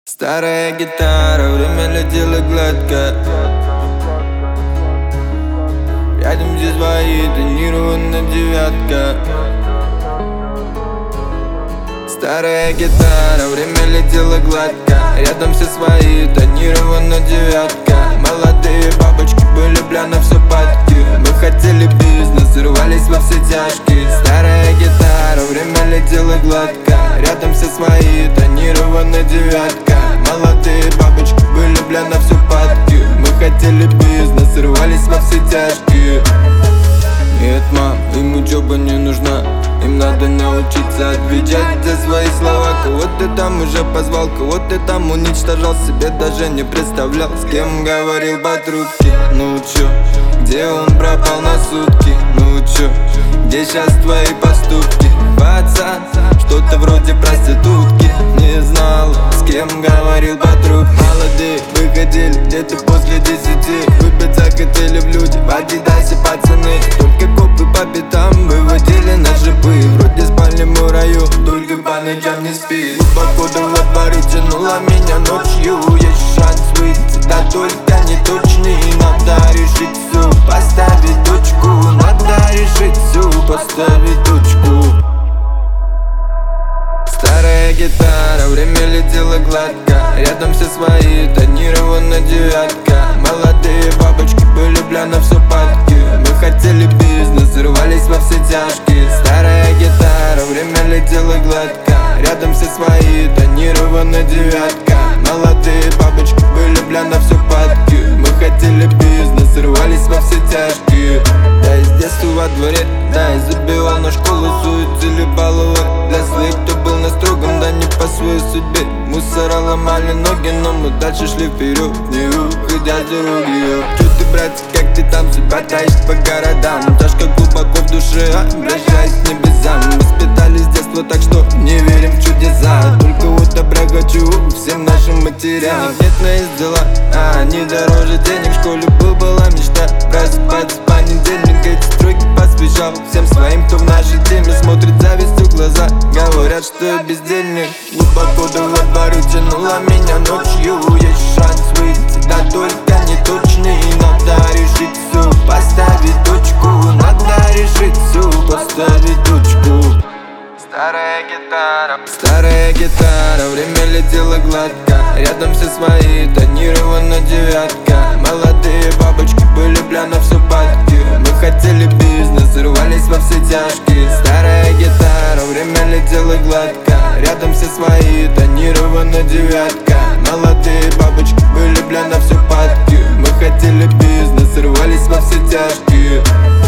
Старая гитара, время летело гладко. Рядом все свои, тонированная девятка. Старая гитара, время летело гладко. Рядом все свои, тонированная девятка. Молодые бабочки были пляны в сапатке. Мы хотели бизнес, рвались во все тяжкие. Старая гитара, время летело гладко. Рядом все свои, тонированная девятка. Молодые бабочки были пляны в сапатке. Мы хотели бизнес, рвались во все тяжкие. Нет, мам, им учеба не нужна. Им надо научиться отвечать за свои слова. Кого ты там уже позвал, кого ты там уничтожал, себе даже не представлял, с кем говорил по трубке. Ну чё, где он пропал на сутки? Ну чё, где сейчас твои поступки? Пацан, что-то вроде проститутки. Не знал, с кем говорил по трубке. Молодые выходили где-то после 10. Выпиться хотели в люди, в Адидасе пацаны. Только копы по пятам выводили на шипы. Вроде спали мы в раю, только по ночам не спит. Глубоко во дворе тянула меня ночью. Есть шанс выйти, да только не точный. Надо решить всё, поставить точку. Надо решить всё, поставить точку. Старая гитара, время летело гладко. Рядом все свои, тонированная девятка. Молодые бабочки были пляны в сапатке. Мы хотели бизнес, рвались во все тяжкие. Старая гитара, время летело гладко. Рядом все свои, тонированная девятка. Молодые бабочки были пляны в сапатке. Мы хотели бизнес, рвались во все тяжкие. Да, из детства во дворе, да, и забивал на школу, суетили баллы. Для своих, кто был на строгом, да не по своей судьбе. Мусора ломали ноги, но мы дальше шли вперед, не уходя с дороги. Чё ты, братик, как ты там себя таишь по городам? Тяжко глубоко в душе, обращаясь к небесам. Воспитали с детства, так что не верим в чудеса. Только вот добра хочу всем нашим матерям. Нет, на есть дела, а они дороже денег. В школе была мечта просыпаться в понедельник. Эти строки посвящал всем своим, кто в нашей теме. Смотрит завистью в глаза, говорят, что я бездельник. Глубоко во дворе тянула меня ночью. Есть шанс выйти, да только не точный. Надо решить всё, поставить точку. Надо решить всё, поставить точку. Старая гитара, время летело гладко. Рядом все свои, тонированная девятка. Молодые бабочки были пляны в сапатке. Мы хотели бизнес, рвались во все тяжкие. Старая гитара, время летело гладко. Рядом все свои, тонированная девятка. Молодые бабочки были пляны в сапатке. Мы хотели бизнес, рвались во все тяжкие.